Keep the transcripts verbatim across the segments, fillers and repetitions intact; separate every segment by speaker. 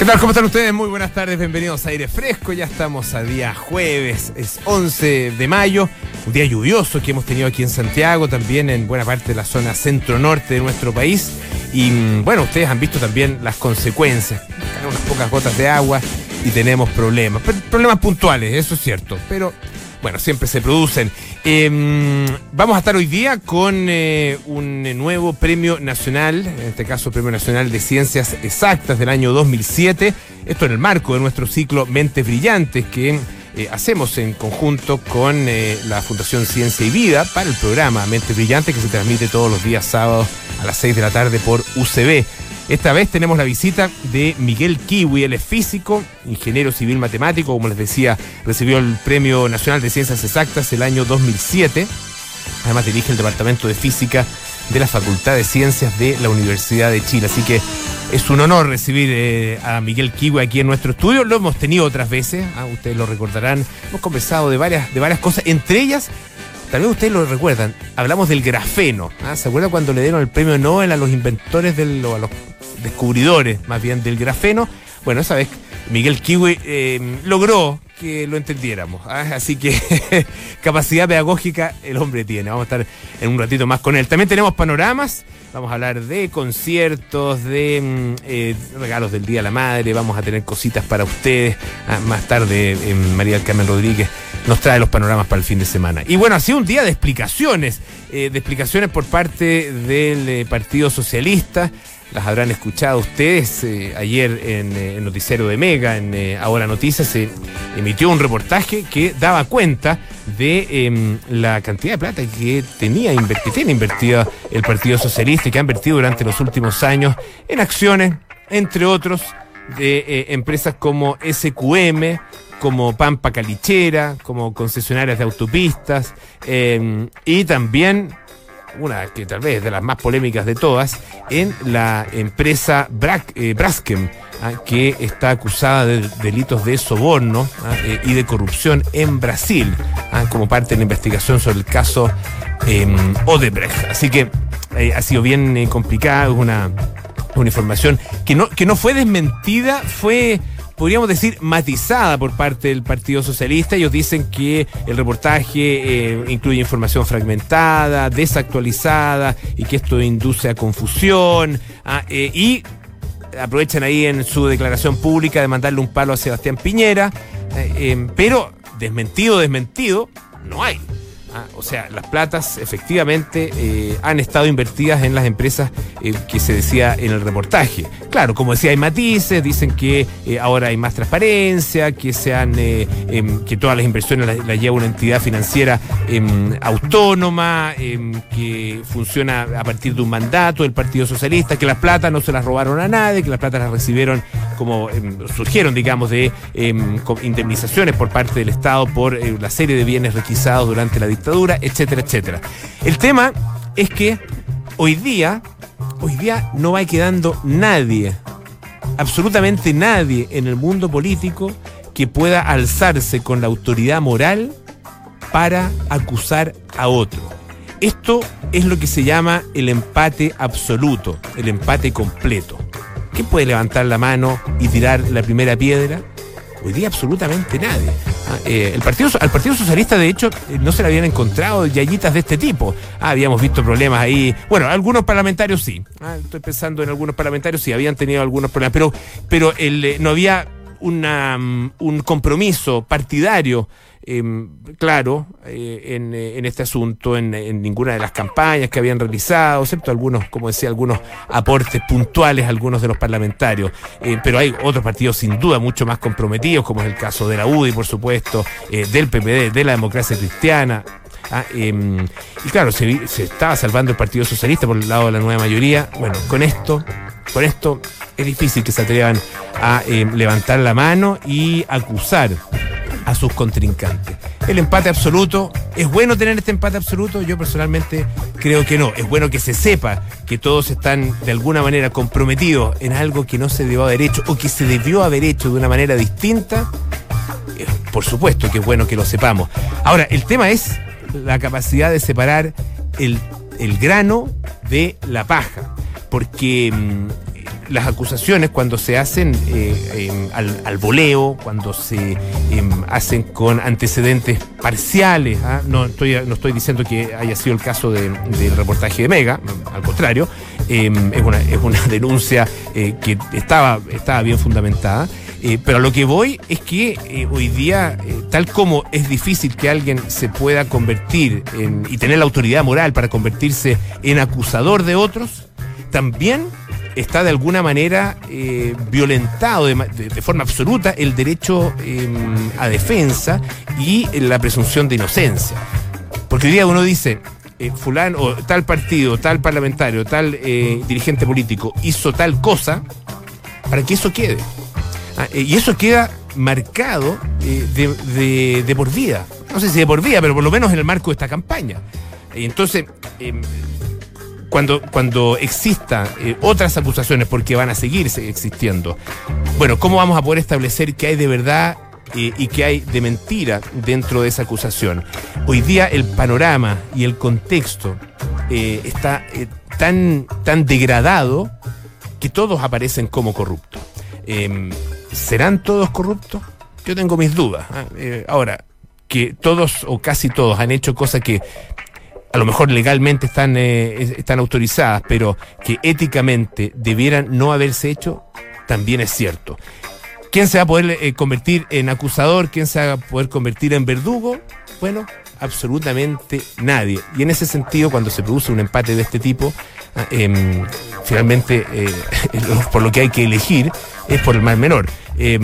Speaker 1: tal? ¿Cómo están ustedes? Muy buenas tardes, bienvenidos a Aire Fresco. Ya estamos a día jueves, es once de mayo, un día lluvioso que hemos tenido aquí en Santiago, también en buena parte de la zona centro-norte de nuestro país. Y bueno, ustedes han visto también las consecuencias, caen unas pocas gotas de agua y tenemos problemas, problemas puntuales, eso es cierto, pero bueno, siempre se producen. Eh, vamos a estar hoy día con eh, un nuevo premio nacional, en este caso Premio Nacional de Ciencias Exactas del año dos mil siete, esto en el marco de nuestro ciclo Mentes Brillantes que eh, hacemos en conjunto con eh, la Fundación Ciencia y Vida para el programa Mentes Brillantes que se transmite todos los días sábados a las seis de la tarde por U C B. Esta vez tenemos la visita de Miguel Kiwi, él es físico, ingeniero civil matemático, como les decía, recibió el Premio Nacional de Ciencias Exactas el año dos mil siete, además dirige el Departamento de Física de la Facultad de Ciencias de la Universidad de Chile, así que es un honor recibir eh, a Miguel Kiwi aquí en nuestro estudio, lo hemos tenido otras veces, ¿ah? Ustedes lo recordarán, hemos conversado de varias, de varias cosas, entre ellas, tal vez ustedes lo recuerdan, hablamos del grafeno, ¿ah? ¿Se acuerdan cuando le dieron el premio Nobel a los inventores, del, o a los descubridores más bien del grafeno? Bueno, esa vez Miguel Kiwi eh, logró que lo entendiéramos, ¿eh? Así que capacidad pedagógica el hombre tiene. Vamos a estar en un ratito más con él. También tenemos panoramas, vamos a hablar de conciertos, de eh, regalos del Día de la Madre, vamos a tener cositas para ustedes. Ah, más tarde eh, María del Carmen Rodríguez nos trae los panoramas para el fin de semana. Y bueno, ha sido un día de explicaciones, eh, de explicaciones por parte del eh, Partido Socialista. Las habrán escuchado ustedes eh, ayer en el eh, noticiero de Mega, en eh, Ahora Noticias, se emitió un reportaje que daba cuenta de eh, la cantidad de plata que tenía que tiene invertida el Partido Socialista y que ha invertido durante los últimos años en acciones, entre otros, de eh, empresas como S Q M, como Pampa Calichera, como concesionarias de autopistas eh, y también una que tal vez es de las más polémicas de todas, en la empresa Bra- eh, Braskem, ¿ah? que está acusada de delitos de soborno ¿ah? eh, y de corrupción en Brasil, ¿ah? como parte de la investigación sobre el caso eh, Odebrecht. Así que eh, ha sido bien eh, complicada, una, una información que no, que no fue desmentida, fue, podríamos decir, matizada por parte del Partido Socialista. Ellos dicen que el reportaje eh, incluye información fragmentada, desactualizada y que esto induce a confusión ah, eh, y aprovechan ahí en su declaración pública de mandarle un palo a Sebastián Piñera, eh, eh, pero desmentido, desmentido, no hay. Ah, o sea, las platas efectivamente eh, han estado invertidas en las empresas eh, que se decía en el reportaje. Claro, como decía, hay matices, dicen que eh, ahora hay más transparencia, que sean eh, eh, que todas las inversiones las, las lleva una entidad financiera eh, autónoma, eh, que funciona a partir de un mandato del Partido Socialista, que las platas no se las robaron a nadie, que las platas las recibieron como eh, surgieron, digamos, de eh, indemnizaciones por parte del Estado por eh, la serie de bienes requisados durante la dictadura, etcétera, etcétera. El tema es que hoy día, hoy día no va quedando nadie, absolutamente nadie en el mundo político que pueda alzarse con la autoridad moral para acusar a otro. Esto es lo que se llama el empate absoluto, el empate completo. ¿Quién puede levantar la mano y tirar la primera piedra? Hoy día absolutamente nadie. Ah, eh, el partido, al Partido Socialista, de hecho, eh, no se le habían encontrado yayitas de este tipo. Ah, habíamos visto problemas ahí. Bueno, algunos parlamentarios sí. Ah, estoy pensando en algunos parlamentarios, sí, habían tenido algunos problemas. Pero, pero el, eh, no había una, um, un compromiso partidario Eh, claro, eh, en, en este asunto, en, en ninguna de las campañas que habían realizado, excepto algunos, como decía, algunos aportes puntuales a algunos de los parlamentarios. Eh, pero hay otros partidos sin duda mucho más comprometidos, como es el caso de la U D I, por supuesto, eh, del P P D, de la Democracia Cristiana. Ah, eh, y claro, se, se estaba salvando el Partido Socialista por el lado de la nueva mayoría. Bueno, con esto, con esto es difícil que se atrevan a eh, levantar la mano y acusar a sus contrincantes. El empate absoluto, ¿es bueno tener este empate absoluto? Yo personalmente creo que no. Es bueno que se sepa que todos están de alguna manera comprometidos en algo que no se debió haber hecho o que se debió haber hecho de una manera distinta. Eh, por supuesto que es bueno que lo sepamos. Ahora, el tema es la capacidad de separar el, el grano de la paja, porque mmm, las acusaciones cuando se hacen eh, eh, al, al voleo, cuando se eh, hacen con antecedentes parciales, ¿ah? no, estoy, no estoy diciendo que haya sido el caso de, del reportaje de Mega, al contrario, eh, es, una, es una denuncia eh, que estaba, estaba bien fundamentada. Eh, pero a lo que voy es que eh, hoy día, eh, tal como es difícil que alguien se pueda convertir en, y tener la autoridad moral para convertirse en acusador de otros, también está de alguna manera eh, violentado de, de, de forma absoluta el derecho eh, a defensa y la presunción de inocencia. Porque hoy día uno dice, eh, fulano, o tal partido, tal parlamentario, tal eh, dirigente político hizo tal cosa, para que eso quede. Ah, y eso queda marcado eh, de, de, de por vida. No sé si de por vida, pero por lo menos en el marco de esta campaña. Entonces, eh, cuando, cuando existan eh, otras acusaciones, porque van a seguir existiendo, bueno, ¿cómo vamos a poder establecer qué hay de verdad eh, y qué hay de mentira dentro de esa acusación? Hoy día el panorama y el contexto eh, está eh, tan, tan degradado que todos aparecen como corruptos. Eh, ¿Serán todos corruptos? Yo tengo mis dudas. ¿eh? Eh, ahora, que todos o casi todos han hecho cosas que a lo mejor legalmente están, eh, están autorizadas, pero que éticamente debieran no haberse hecho, también es cierto. ¿Quién se va a poder eh, convertir en acusador? ¿Quién se va a poder convertir en verdugo? Bueno, absolutamente nadie. Y en ese sentido, cuando se produce un empate de este tipo, eh, finalmente eh, por lo que hay que elegir es por el mal menor. Eh,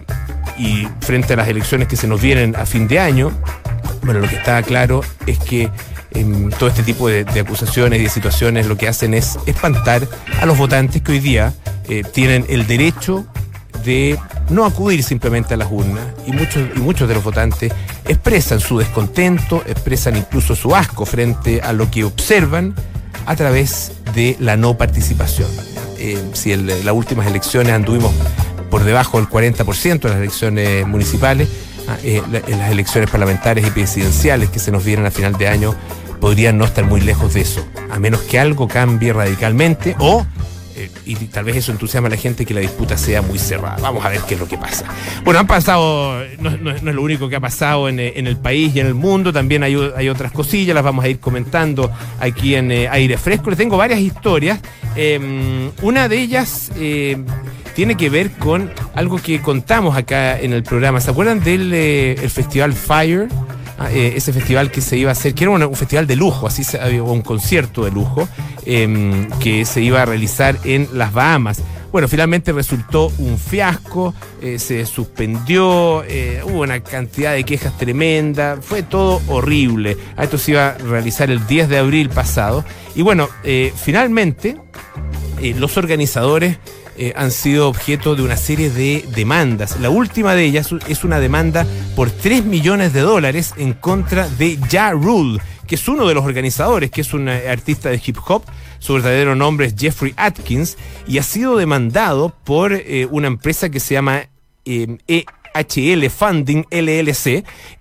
Speaker 1: y frente a las elecciones que se nos vienen a fin de año, bueno, lo que está claro es que eh, todo este tipo de, de acusaciones y de situaciones lo que hacen es espantar a los votantes que hoy día eh, tienen el derecho de no acudir simplemente a las urnas, y muchos, y muchos de los votantes expresan su descontento, expresan incluso su asco frente a lo que observan a través de la no participación. Eh, si en las últimas elecciones anduvimos por debajo del cuarenta por ciento en las elecciones municipales, eh, en las elecciones parlamentarias y presidenciales que se nos vienen a final de año podrían no estar muy lejos de eso, a menos que algo cambie radicalmente o Eh, y tal vez eso entusiasma a la gente, que la disputa sea muy cerrada. Vamos a ver qué es lo que pasa. Bueno, han pasado, no, no, no es lo único que ha pasado en, en el país y en el mundo, también hay, hay otras cosillas, las vamos a ir comentando aquí en eh, Aire Fresco. Les tengo varias historias. Eh, una de ellas eh, tiene que ver con algo que contamos acá en el programa. ¿Se acuerdan del eh, el festival Fire? Ah, eh, ese festival que se iba a hacer, que era un, un festival de lujo, así se, había un concierto de lujo eh, que se iba a realizar en las Bahamas. Bueno, finalmente resultó un fiasco, eh, se suspendió, eh, hubo una cantidad de quejas tremenda, fue todo horrible. Ah, esto se iba a realizar el diez de abril pasado. Y bueno, eh, finalmente eh, los organizadores Eh, han sido objeto de una serie de demandas. La última de ellas es una demanda por tres millones de dólares en contra de Ja Rule, que es uno de los organizadores, que es un eh, artista de hip hop. Su verdadero nombre es Jeffrey Atkins y ha sido demandado por eh, una empresa que se llama eh, E H L Funding L L C,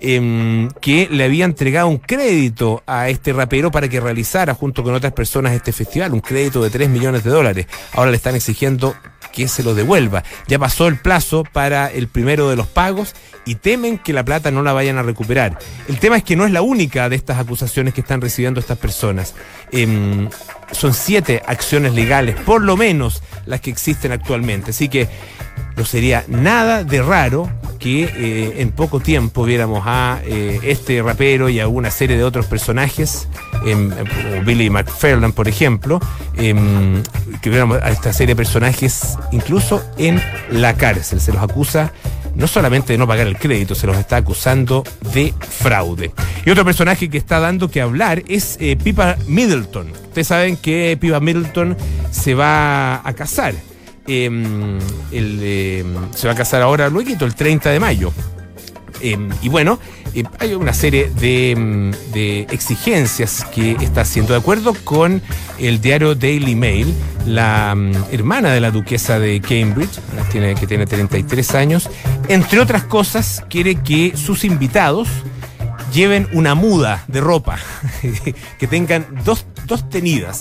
Speaker 1: eh, que le había entregado un crédito a este rapero para que realizara junto con otras personas este festival, un crédito de tres millones de dólares. Ahora le están exigiendo que se lo devuelva. Ya pasó el plazo para el primero de los pagos y temen que la plata no la vayan a recuperar. El tema es que no es la única de estas acusaciones que están recibiendo estas personas. Eh, son siete acciones legales, por lo menos las que existen actualmente. Así que no sería nada de raro que eh, en poco tiempo viéramos a eh, este rapero y a una serie de otros personajes, eh, como Billy McFarland, por ejemplo, eh, que viéramos a esta serie de personajes incluso en la cárcel. Se los acusa no solamente de no pagar el crédito, se los está acusando de fraude. Y otro personaje que está dando que hablar es eh, Pippa Middleton. Ustedes saben que Pippa Middleton se va a casar. Eh, el, eh, se va a casar ahora luego, el treinta de mayo. Eh, y bueno, eh, hay una serie de, de exigencias que está haciendo. De acuerdo con el diario Daily Mail, la um, hermana de la duquesa de Cambridge, tiene, que tiene treinta y tres años, entre otras cosas, quiere que sus invitados lleven una muda de ropa, que tengan dos, dos tenidas.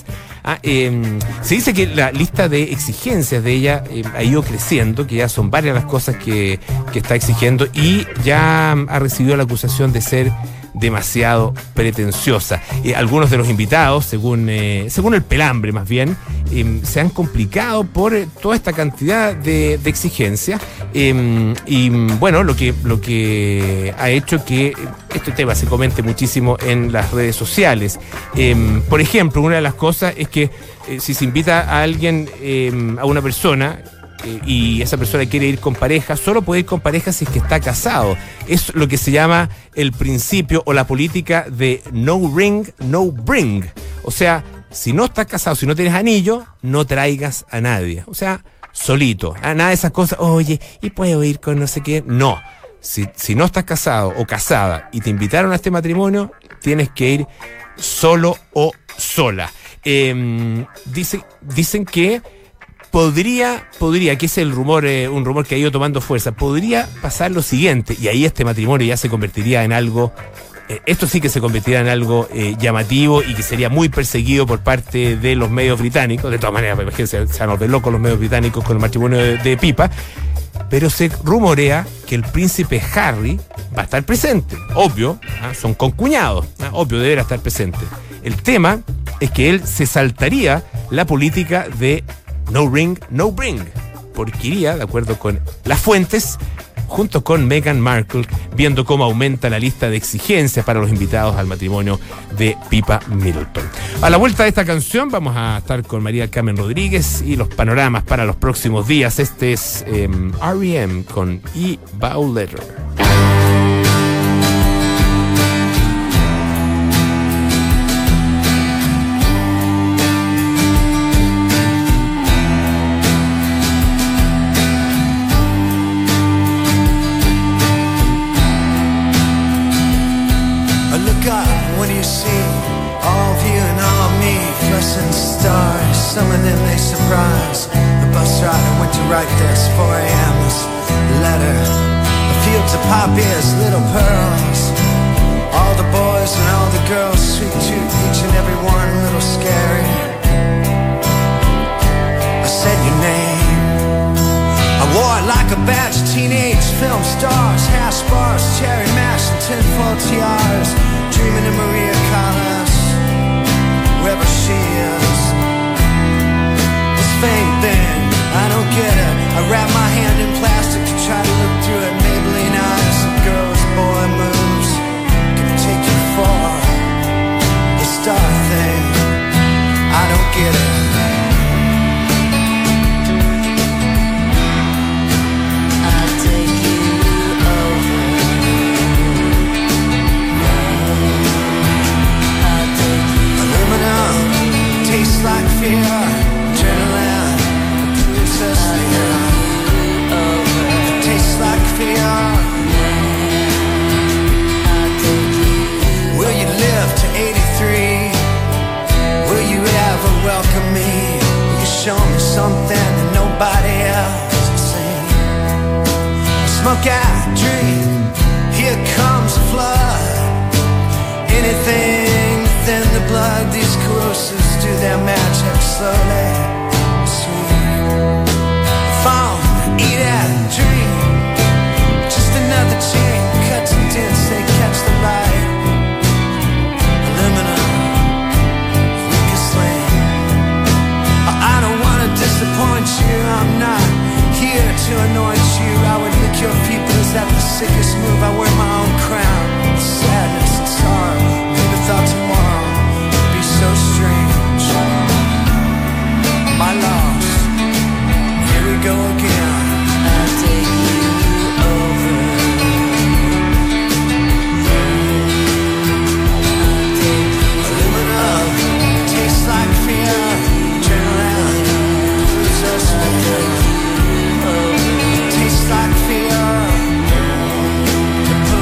Speaker 1: Ah, eh, se dice que la lista de exigencias de ella eh, ha ido creciendo, que ya son varias las cosas que, que está exigiendo y ya ha recibido la acusación de ser demasiado pretenciosa. Eh, algunos de los invitados, según eh, según el pelambre más bien, eh, se han complicado por eh, toda esta cantidad de, de exigencias eh, y bueno, lo que, lo que ha hecho que este tema se comente muchísimo en las redes sociales. Eh, por ejemplo, una de las cosas es que eh, si se invita a alguien, eh, a una persona, y esa persona quiere ir con pareja, solo puede ir con pareja si es que está casado. Es lo que se llama el principio o la política de no ring, no bring. O sea, si no estás casado, si no tienes anillo, no traigas a nadie. O sea, solito. Ah, nada de esas cosas, oye, ¿y puedo ir con no sé qué? No. Si, si no estás casado o casada y te invitaron a este matrimonio, tienes que ir solo o sola. Eh, dice, dicen que Podría, podría, que es el rumor, eh, un rumor que ha ido tomando fuerza, podría pasar lo siguiente, y ahí este matrimonio ya se convertiría en algo, eh, esto sí que se convertiría en algo eh, llamativo y que sería muy perseguido por parte de los medios británicos. De todas maneras, imagínense, se van a volver locos los medios británicos con el matrimonio de, de Pipa, pero se rumorea que el príncipe Harry va a estar presente, obvio, ¿ah? Son concuñados, ¿ah? Obvio, deberá estar presente. El tema es que él se saltaría la política de no ring, no bring, porque iría, de acuerdo con las fuentes, junto con Meghan Markle, viendo cómo aumenta la lista de exigencias para los invitados al matrimonio de Pippa Middleton. A la vuelta de esta canción vamos a estar con María Carmen Rodríguez y los panoramas para los próximos días. Este es eh, R E M con E-Bow Letter.
Speaker 2: Some of them they surprise. The bus rider went to write this four a.m. this letter. The fields of poppies, little pearls. All the boys and all the girls, sweet tooth, each and every one a little scary. I said your name. I wore it like a badge of teenage film stars, hash bars, cherry mash, and tinfoil tiaras. Dreaming of Maria Callas, wherever she is. Fame thing, I don't get it. I wrap my hand in plastic to try to look through it. Maybelline eyes and girls, boy moves can take you far. The star thing, I don't get it. I'll take you over. I'll take you. Aluminum tastes like fear. Tastes like fear. Will you live to eighty-three? Will you ever welcome me? Will you show me something that nobody else has seen? Smoke out, dream. Here comes a flood. Anything within the blood. These corrosives do their magic slowly. Eat at and dream. Just another chain. Cut some dents, they catch the light. Aluminum, weakest link. I don't wanna disappoint you. I'm not here to anoint you. I would lick your feet, but is that the sickest move? I wear my own crown. Sadness and sorrow. Never thought tomorrow would be so strange. My loss. Here we go again. Like fear to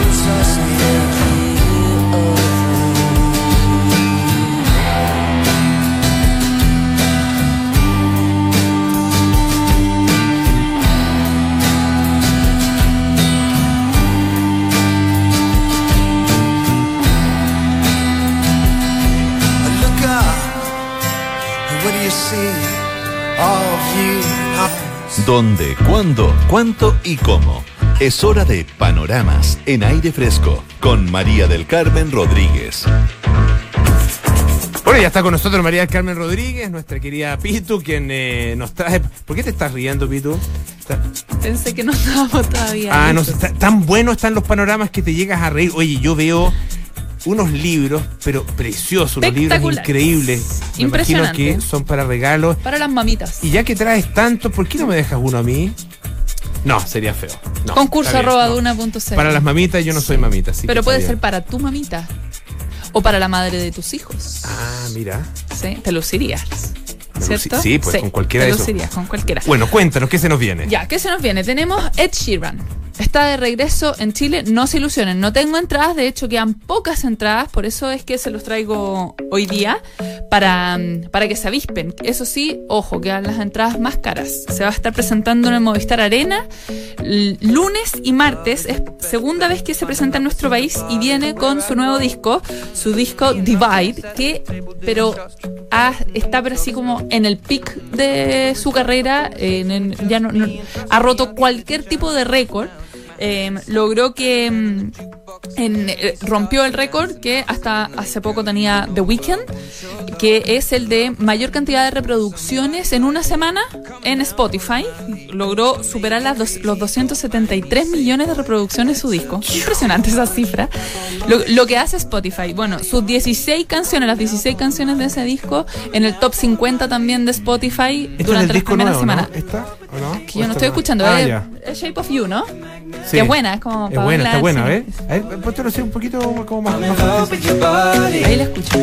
Speaker 3: ¿Dónde, cuándo, cuánto y cómo? Es hora de Panoramas en Aire Fresco con María del Carmen Rodríguez.
Speaker 1: Bueno, ya está con nosotros María del Carmen Rodríguez, nuestra querida Pitu, quien eh, nos trae... ¿Por qué te estás riendo, Pitu? Está...
Speaker 4: Pensé que no estábamos todavía.
Speaker 1: Ah, no, está, tan buenos están los panoramas que te llegas a reír. Oye, yo veo unos libros, pero preciosos, unos libros increíbles. Me imagino que son para regalos.
Speaker 4: Para las mamitas.
Speaker 1: Y ya que traes tantos, ¿por qué no me dejas uno a mí? No, sería feo. No,
Speaker 4: Concurso arroba duna punto c l.
Speaker 1: Para las mamitas, yo no soy mamita. Así
Speaker 4: pero
Speaker 1: que
Speaker 4: puede ser para tu mamita. O para la madre de tus hijos.
Speaker 1: Ah, mira.
Speaker 4: Sí, te lucirías. ¿Cierto?
Speaker 1: Sí, pues sí, con cualquiera
Speaker 4: te
Speaker 1: de esos.
Speaker 4: Lucirías, con cualquiera.
Speaker 1: Bueno, cuéntanos, ¿qué se nos viene?
Speaker 4: Ya, ¿qué se nos viene? Tenemos Ed Sheeran. Está de regreso en Chile, no se ilusionen, no tengo entradas, de hecho quedan pocas entradas, por eso es que se los traigo hoy día, para, para que se avispen. Eso sí, ojo, quedan las entradas más caras. Se va a estar presentando en el Movistar Arena lunes y martes, es segunda vez que se presenta en nuestro país y viene con su nuevo disco, su disco Divide, que pero ha, está pero así como en el pic de su carrera, en, en, ya no, no ha roto cualquier tipo de récord. Eh, logró que en, eh, rompió el récord que hasta hace poco tenía The Weeknd, que es el de mayor cantidad de reproducciones en una semana en Spotify. Logró superar las dos, los doscientos setenta y tres millones de reproducciones de su disco. Impresionante esa cifra. Lo, lo que hace Spotify, bueno, sus dieciséis canciones, las dieciséis canciones de ese disco en el top cincuenta también de Spotify durante las primeras semanas.
Speaker 1: ¿No? ¿Esta o no?
Speaker 4: Que yo no estoy escuchando,
Speaker 1: ah,
Speaker 4: es, es Shape of You, ¿no?
Speaker 1: Sí.
Speaker 4: Que es buena, es como
Speaker 1: es buena, está buena, ¿ves? A ver, póntelo así un poquito como más, más
Speaker 4: ahí la escucho.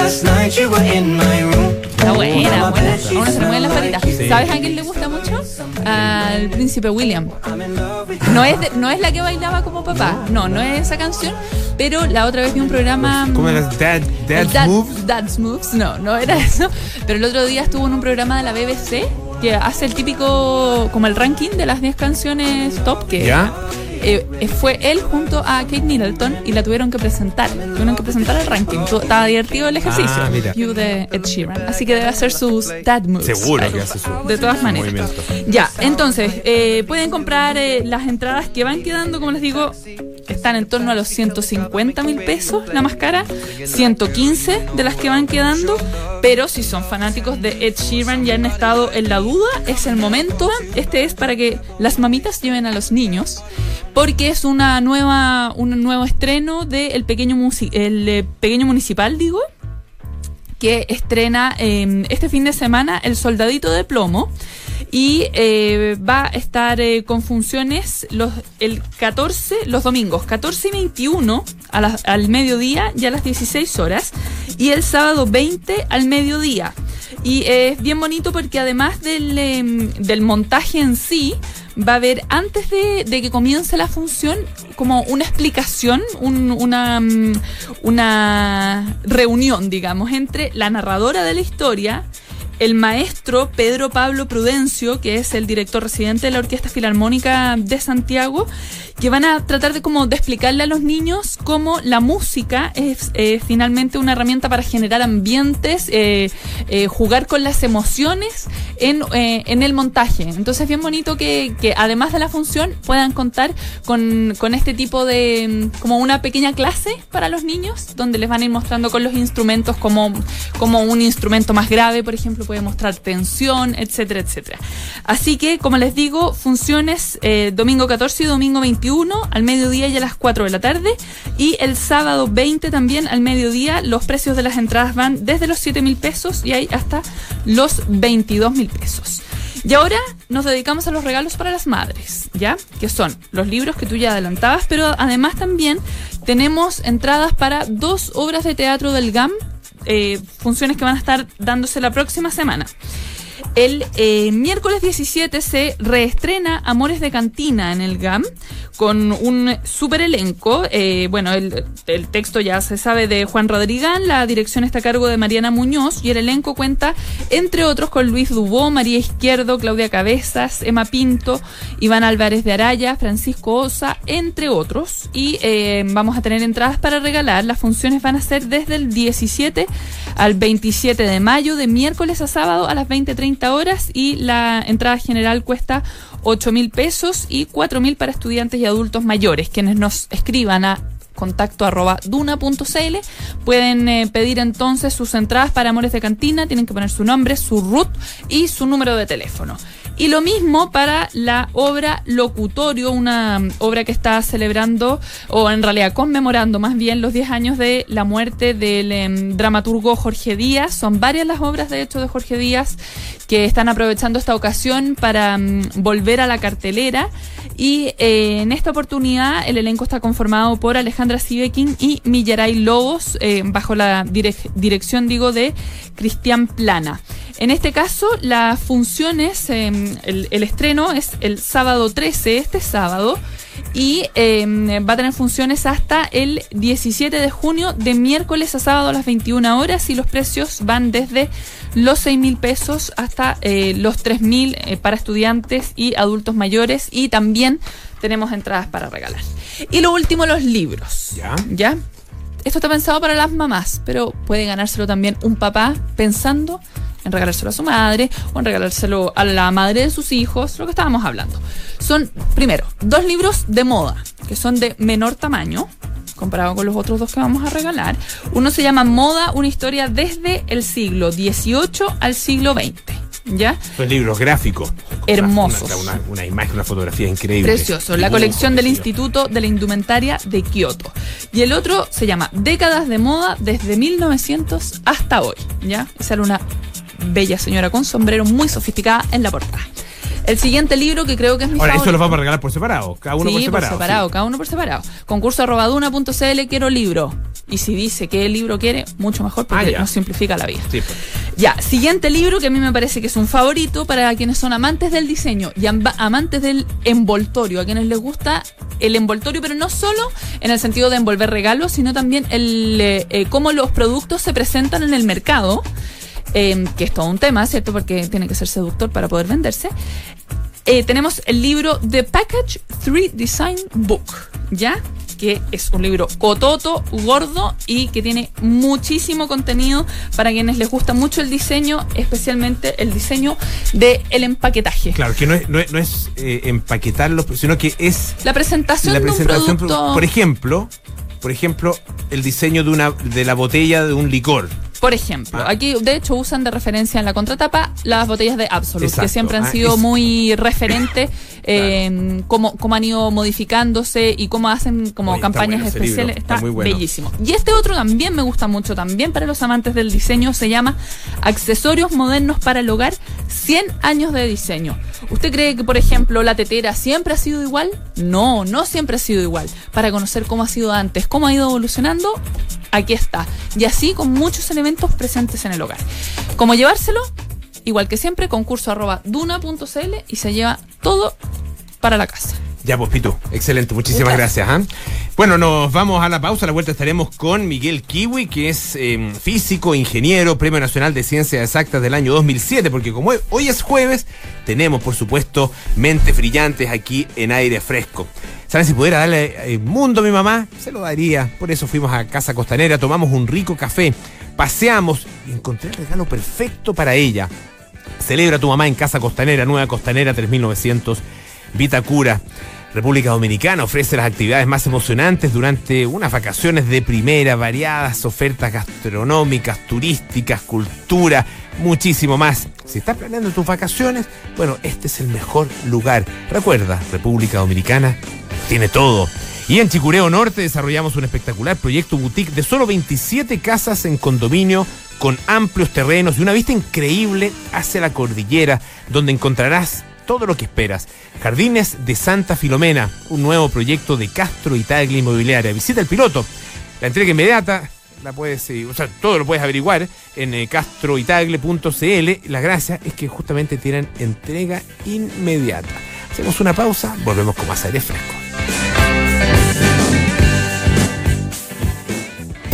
Speaker 4: Está buena, buena. A uno se le mueven las patitas. Sí. ¿Sabes a quién le gusta mucho? Al príncipe William. No es, de, no es la que bailaba como papá, no, no es esa canción, pero la otra vez vi un programa...
Speaker 1: ¿Cómo era? Dad, Dad's
Speaker 4: Dad,
Speaker 1: Moves?
Speaker 4: Dad's Moves, no, no era eso. Pero el otro día estuvo en un programa de la B B C que hace el típico, como el ranking de las diez canciones top que...
Speaker 1: ¿Ya?
Speaker 4: Eh, fue él junto a Kate Middleton y la tuvieron que presentar. Tuvieron que presentar el ranking. Estaba divertido el ejercicio.
Speaker 1: Ah, mira.
Speaker 4: You de Ed Sheeran. Así que debe hacer sus dad moves.
Speaker 1: Seguro
Speaker 4: ahí,
Speaker 1: que hace su
Speaker 4: de todas maneras.
Speaker 1: Movimiento.
Speaker 4: Ya, entonces, eh, pueden comprar eh, las entradas que van quedando, como les digo, están en torno a los ciento cincuenta mil pesos, la más cara, ciento quince de las que van quedando. Pero si son fanáticos de Ed Sheeran y han estado en la duda, es el momento. Este es para que las mamitas lleven a los niños, porque es una nueva, un nuevo estreno de El Pequeño, Musi- el, eh, Pequeño Municipal, digo, que estrena eh, este fin de semana El Soldadito de Plomo. Y eh, va a estar eh, con funciones los, el catorce, los domingos catorce y veintiuno a la, al mediodía y a las dieciséis horas, y el sábado veinte al mediodía. Y eh, es bien bonito porque además del, eh, del montaje en sí, va a haber, antes de, de que comience la función, como una explicación, un, una, una reunión, digamos, entre la narradora de la historia, el maestro Pedro Pablo Prudencio, que es el director residente de la Orquesta Filarmónica de Santiago, que van a tratar de como de explicarle a los niños cómo la música es eh, finalmente una herramienta para generar ambientes, eh, eh, jugar con las emociones en, eh, en el montaje. Entonces es bien bonito que, que además de la función puedan contar con, con este tipo de, como una pequeña clase para los niños, donde les van a ir mostrando con los instrumentos como, como un instrumento más grave, por ejemplo, puede mostrar tensión, etcétera, etcétera. Así que, como les digo, funciones eh, domingo catorce y domingo veintiuno al mediodía y a las cuatro de la tarde, y el sábado veinte también al mediodía. Los precios de las entradas van desde los siete mil pesos y hay hasta los veintidós mil pesos. Y ahora nos dedicamos a los regalos para las madres, ¿ya? Que son los libros que tú ya adelantabas, pero además también tenemos entradas para dos obras de teatro del G A M, eh, funciones que van a estar dándose la próxima semana. El eh, miércoles diecisiete se reestrena Amores de Cantina en el G A M con un super elenco. Eh, bueno, el, el texto ya se sabe de Juan Rodrigán, la dirección está a cargo de Mariana Muñoz y el elenco cuenta, entre otros, con Luis Dubó, María Izquierdo, Claudia Cabezas, Emma Pinto, Iván Álvarez de Araya, Francisco Osa, entre otros. Y eh, vamos a tener entradas para regalar. Las funciones van a ser desde el diecisiete al veintisiete de mayo, de miércoles a sábado a las veinte treinta horas, y la entrada general cuesta ocho mil pesos y cuatro mil para estudiantes y adultos mayores. Quienes nos escriban a contacto arroba duna punto cl pueden eh, pedir entonces sus entradas para Amores de Cantina. Tienen que poner su nombre, su R U T y su número de teléfono. Y lo mismo para la obra Locutorio, una um, obra que está celebrando, o en realidad conmemorando más bien, los diez años de la muerte del um, dramaturgo Jorge Díaz. Son varias las obras, de hecho, de Jorge Díaz que están aprovechando esta ocasión para um, volver a la cartelera. Y eh, en esta oportunidad el elenco está conformado por Alejandra Sivekin y Millaray Lobos, eh, bajo la direc- dirección, digo, de Cristian Plana. En este caso, las funciones, eh, el, el estreno es el sábado trece, este sábado, y eh, va a tener funciones hasta el diecisiete de junio, de miércoles a sábado a las veintiuna horas, y los precios van desde los seis mil pesos hasta eh, los tres mil eh, para estudiantes y adultos mayores, y también tenemos entradas para regalar. Y lo último, los libros.
Speaker 1: ¿Ya?
Speaker 4: ¿Ya? Esto está pensado para las mamás, pero puede ganárselo también un papá pensando en regalárselo a su madre o en regalárselo a la madre de sus hijos, lo que estábamos hablando. Son, primero, dos libros de moda, que son de menor tamaño, comparado con los otros dos que vamos a regalar. Uno se llama Moda, una historia desde el siglo dieciocho al siglo veinte. ¿Ya?
Speaker 1: Son libros gráficos.
Speaker 4: Hermosos.
Speaker 1: Una, una, una imagen, una fotografía increíble.
Speaker 4: Precioso. La colección del Instituto de la Indumentaria de Kioto. Y el otro se llama Décadas de Moda desde mil novecientos hasta hoy. ¿Ya? Y sale una bella señora con sombrero muy sofisticada en la portada. El siguiente libro, que creo que es mi
Speaker 1: Ahora,
Speaker 4: favorito.
Speaker 1: eso lo vamos a regalar por separado, cada uno
Speaker 4: sí,
Speaker 1: por separado.
Speaker 4: por separado,
Speaker 1: sí.
Speaker 4: cada uno por separado. Concurso arroba duna punto cl, quiero libro. Y si dice qué libro quiere, mucho mejor, porque
Speaker 1: Ah,
Speaker 4: nos simplifica la vida.
Speaker 1: Sí, pues.
Speaker 4: Ya, siguiente libro que a mí me parece que es un favorito para quienes son amantes del diseño y amba- amantes del envoltorio, a quienes les gusta el envoltorio, pero no solo en el sentido de envolver regalos, sino también el eh, eh, cómo los productos se presentan en el mercado, eh, que es todo un tema, ¿cierto? Porque tiene que ser seductor para poder venderse. Eh, tenemos el libro The Package tres Design Book, ¿ya? Que es un libro cototo, gordo, y que tiene muchísimo contenido para quienes les gusta mucho el diseño, especialmente el diseño del empaquetaje.
Speaker 1: Claro, que no es, no es, no es eh, empaquetarlo, sino que es
Speaker 4: La presentación,
Speaker 1: la presentación.
Speaker 4: de un producto.
Speaker 1: Por ejemplo, por ejemplo, el diseño de una de la botella de un licor.
Speaker 4: Por ejemplo,
Speaker 1: Ah.
Speaker 4: aquí de hecho usan de referencia en la contratapa las botellas de Absolut,
Speaker 1: Exacto.
Speaker 4: que siempre han
Speaker 1: Ah,
Speaker 4: sido
Speaker 1: es-
Speaker 4: muy referentes, eh, cómo, cómo han ido modificándose y cómo hacen como
Speaker 1: Oye, está
Speaker 4: campañas
Speaker 1: bueno ese
Speaker 4: especiales.
Speaker 1: libro, está
Speaker 4: Está,
Speaker 1: muy bueno.
Speaker 4: bellísimo. Y este otro también me gusta mucho, también para los amantes del diseño, se llama Accesorios Modernos para el Hogar, cien años de diseño. ¿Usted cree que, por ejemplo, la tetera siempre ha sido igual? No, no siempre ha sido igual. Para conocer cómo ha sido antes, cómo ha ido evolucionando, aquí está. Y así con muchos elementos presentes en el hogar. ¿Cómo llevárselo? Igual que siempre, concurso arroba duna punto cl y se lleva todo para la casa.
Speaker 1: Ya, pues, Pitu, excelente, muchísimas
Speaker 4: Muchas
Speaker 1: gracias. ¿eh? Bueno, nos vamos a la pausa. A la vuelta estaremos con Miguel Kiwi, que es eh, físico, ingeniero, Premio Nacional de Ciencias Exactas del año dos mil siete, porque como hoy es jueves, tenemos, por supuesto, mentes brillantes aquí en Aire Fresco. ¿Saben? Si pudiera darle el mundo a mi mamá, se lo daría. Por eso fuimos a Casa Costanera, tomamos un rico café, paseamos y encontré el regalo perfecto para ella. Celebra a tu mamá en Casa Costanera, Nueva Costanera tres mil novecientos, Vitacura. República Dominicana ofrece las actividades más emocionantes durante unas vacaciones de primera, variadas ofertas gastronómicas, turísticas, cultura, muchísimo más. Si estás planeando tus vacaciones, bueno, este es el mejor lugar. Recuerda, República Dominicana tiene todo. Y en Chicureo Norte desarrollamos un espectacular proyecto boutique de solo veintisiete casas en condominio con amplios terrenos y una vista increíble hacia la cordillera, donde encontrarás todo lo que esperas. Jardines de Santa Filomena, un nuevo proyecto de Castro y Tagle Inmobiliaria. Visita el piloto. La entrega inmediata la puedes, eh, o sea, todo lo puedes averiguar en eh, castroitagle punto cl. La gracia es que justamente tienen entrega inmediata. Hacemos una pausa, volvemos con más Aire Fresco.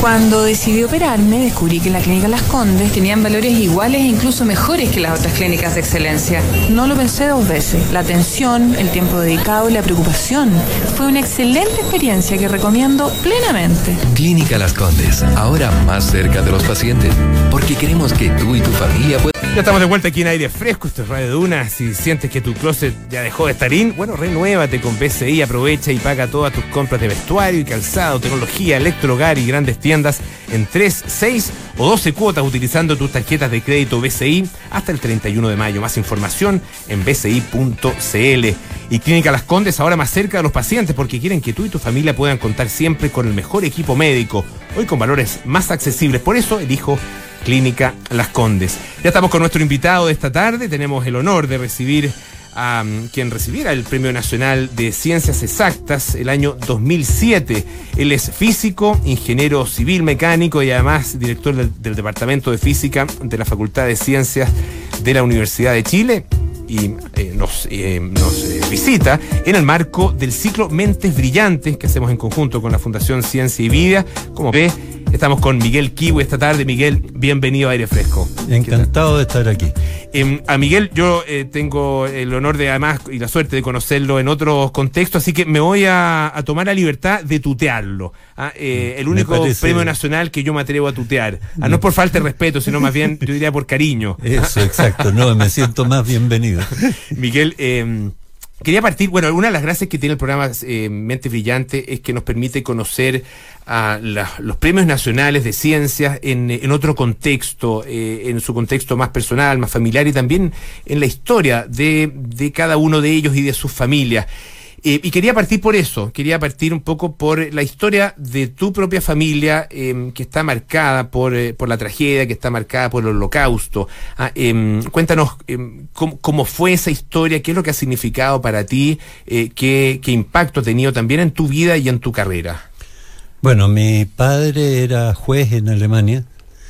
Speaker 5: Cuando decidí operarme, descubrí que la clínica Las Condes tenían valores iguales e incluso mejores que las otras clínicas de excelencia. No lo pensé dos veces. La atención, el tiempo dedicado y la preocupación fue una excelente experiencia que recomiendo plenamente.
Speaker 6: Clínica Las Condes, ahora más cerca de los pacientes, porque queremos que tú y tu familia puedan...
Speaker 1: Ya estamos de vuelta aquí en Aire Fresco, esto es Radio Duna. Si sientes que tu closet ya dejó de estar in, bueno, renuévate con B C I, aprovecha y paga todas tus compras de vestuario y calzado, tecnología, electrohogar y grandes tiendas en tres, seis o doce cuotas utilizando tus tarjetas de crédito B C I hasta el treinta y uno de mayo. Más información en b c i punto c l. Y Clínica Las Condes ahora más cerca de los pacientes porque quieren que tú y tu familia puedan contar siempre con el mejor equipo médico, hoy con valores más accesibles. Por eso elijo Clínica Las Condes. Ya estamos con nuestro invitado de esta tarde. Tenemos el honor de recibir a um, quien recibiera el Premio Nacional de Ciencias Exactas el año dos mil siete. Él es físico, ingeniero civil mecánico y además director del, del Departamento de Física de la Facultad de Ciencias de la Universidad de Chile. Y eh, nos, eh, nos eh, visita en el marco del ciclo Mentes Brillantes que hacemos en conjunto con la Fundación Ciencia y Vida. Como ve, estamos con Miguel Kiwi esta tarde. Miguel, bienvenido a Aire Fresco.
Speaker 7: Encantado de estar aquí.
Speaker 1: Eh, a Miguel yo eh, tengo el honor de además y la suerte de conocerlo en otros contextos, así que me voy a, a tomar la libertad de tutearlo. ¿ah? Eh, el único parece... premio nacional que yo me atrevo a tutear. Ah, no es por falta de respeto, sino más bien yo diría por cariño.
Speaker 7: Eso, exacto. No, me siento más bienvenido.
Speaker 1: Miguel, eh, quería partir, bueno, una de las gracias que tiene el programa eh, Mente Brillante es que nos permite conocer a la, los premios nacionales de ciencias en, en otro contexto, eh, en su contexto más personal, más familiar y también en la historia de, de cada uno de ellos y de sus familias. Eh, y quería partir por eso, quería partir un poco por la historia de tu propia familia, eh, que está marcada por, eh, por la tragedia, que está marcada por el holocausto. Ah, eh, cuéntanos eh, cómo, cómo fue esa historia, qué es lo que ha significado para ti, eh, qué, qué impacto ha tenido también en tu vida y en tu carrera.
Speaker 7: Bueno, mi padre era juez en Alemania